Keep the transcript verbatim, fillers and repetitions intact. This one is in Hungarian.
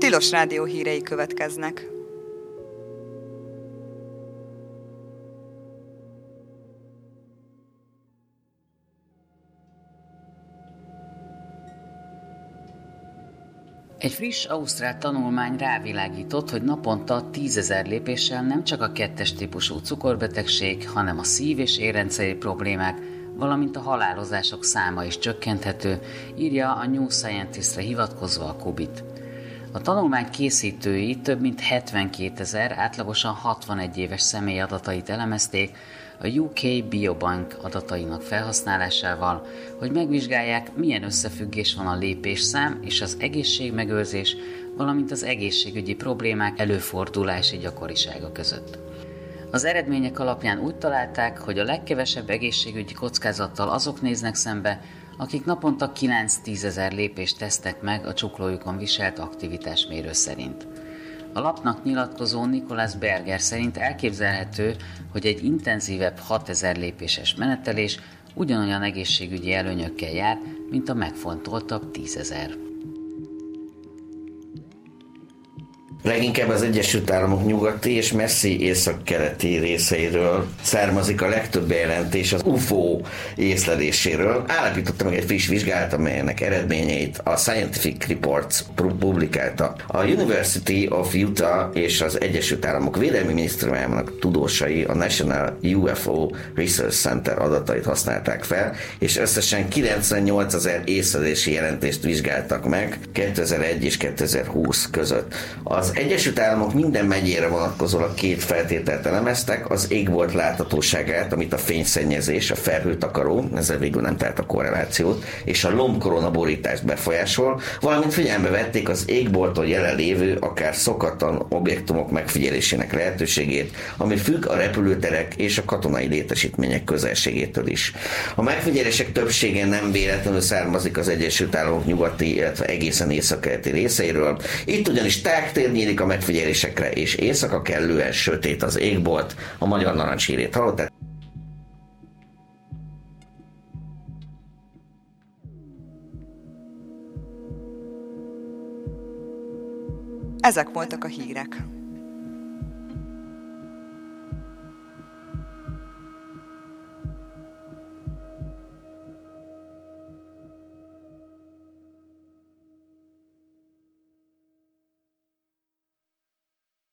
Tilos Rádió hírei következnek. Egy friss ausztrál tanulmány rávilágított, hogy naponta tízezer lépéssel nem csak a kettes típusú cukorbetegség, hanem a szív- és érrendszeri problémák, valamint a halálozások száma is csökkenthető, írja a New Scientist-re hivatkozva a Kubit. A tanulmány készítői több mint hetvenkétezer, átlagosan hatvanegy éves személy adatait elemezték a U K Biobank adatainak felhasználásával, hogy megvizsgálják, milyen összefüggés van a lépésszám és az egészségmegőrzés, valamint az egészségügyi problémák előfordulási gyakorisága között. Az eredmények alapján úgy találták, hogy a legkevesebb egészségügyi kockázattal azok néznek szembe, akik naponta kilenc-tízezer lépést tesznek meg a csuklójukon viselt aktivitásmérő szerint. A lapnak nyilatkozó Nicholas Berger szerint elképzelhető, hogy egy intenzívebb hatezer lépéses menetelés ugyanolyan egészségügyi előnyökkel jár, mint a megfontoltabb tízezer. Leginkább az Egyesült Államok nyugati és messzi északkeleti részeiről származik a legtöbb bejelentés az u f o észleléséről. Állapította meg egy friss vizsgálat, amelynek eredményeit a Scientific Reports publikálta. A University of Utah és az Egyesült Államok Védelmi Minisztériumának tudósai a National U F O Research Center adatait használták fel, és összesen kilencvennyolcezer észlelési jelentést vizsgáltak meg kétezer-egy és kétezer-húsz között. Az Egyesült Államok minden megyére vonatkozólag két feltételt elemeztek, az égbolt láthatóságát, amit a fényszennyezés, a felhőtakaró, ezzel végül nem talált a korrelációt, és a lombkorona borítást befolyásol, valamint figyelembe vették az égbolton jelenlévő, akár szokatlan objektumok megfigyelésének lehetőségét, ami függ a repülőterek és a katonai létesítmények közelségétől is. A megfigyelések többsége nem véletlenül származik az Egyesült Államok nyugati, illetve egészen északkeleti részeiről. Itt ugyanis tágtér nyílik a megfigyelésekre, és éjszaka kellően sötét az égbolt. A magyar narancshírét hallották. Ezek voltak a hírek.